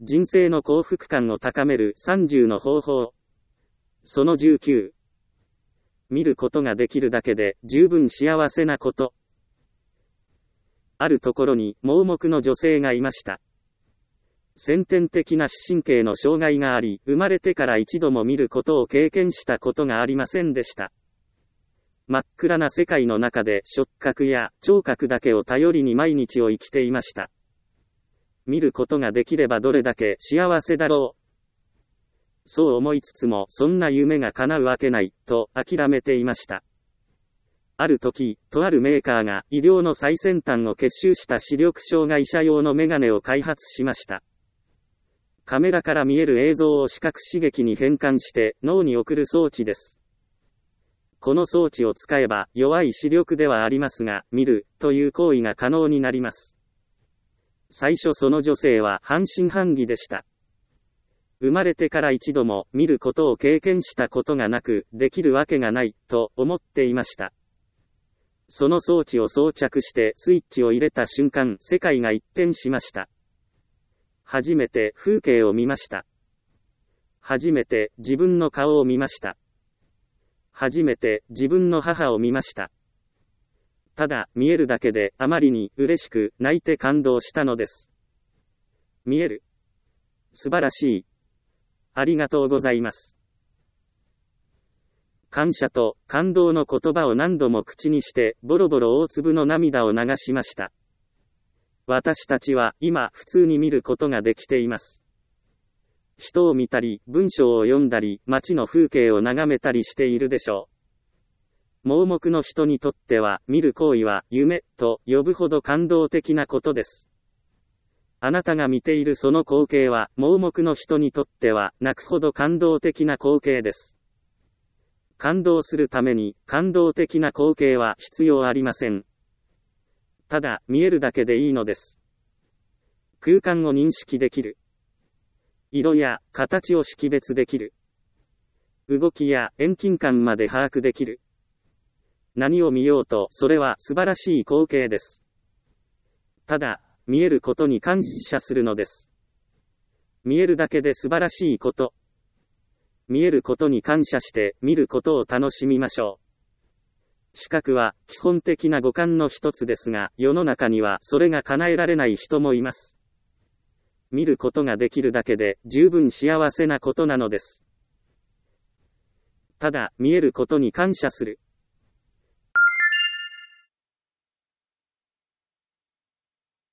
人生の幸福感を高める30の方法。その19。見ることができるだけで十分幸せなこと。あるところに盲目の女性がいました。先天的な視神経の障害があり、生まれてから一度も見ることを経験したことがありませんでした。真っ暗な世界の中で触覚や聴覚だけを頼りに毎日を生きていました。見ることができればどれだけ幸せだろう。そう思いつつもそんな夢が叶うわけないと諦めていました。ある時、とあるメーカーが医療の最先端を結集した視力障害者用のメガネを開発しました。カメラから見える映像を視覚刺激に変換して脳に送る装置です。この装置を使えば弱い視力ではありますが、見るという行為が可能になります。最初その女性は半信半疑でした。生まれてから一度も見ることを経験したことがなく、できるわけがないと思っていました。その装置を装着してスイッチを入れた瞬間、世界が一変しました。初めて風景を見ました。初めて自分の顔を見ました。初めて自分の母を見ました。ただ、見えるだけであまりに嬉しく泣いて感動したのです。見える。素晴らしい。ありがとうございます。感謝と感動の言葉を何度も口にして、ボロボロ大粒の涙を流しました。私たちは今普通に見ることができています。人を見たり、文章を読んだり、街の風景を眺めたりしているでしょう。盲目の人にとっては、見る行為は夢と呼ぶほど感動的なことです。あなたが見ているその光景は、盲目の人にとっては泣くほど感動的な光景です。感動するために感動的な光景は必要ありません。ただ、見えるだけでいいのです。空間を認識できる。色や形を識別できる。動きや遠近感まで把握できる。何を見ようと、それは素晴らしい光景です。ただ、見えることに感謝するのです。見えるだけで素晴らしいこと。見えることに感謝して、見ることを楽しみましょう。視覚は基本的な五感の一つですが、世の中にはそれが叶えられない人もいます。見ることができるだけで十分幸せなことなのです。ただ、見えることに感謝する。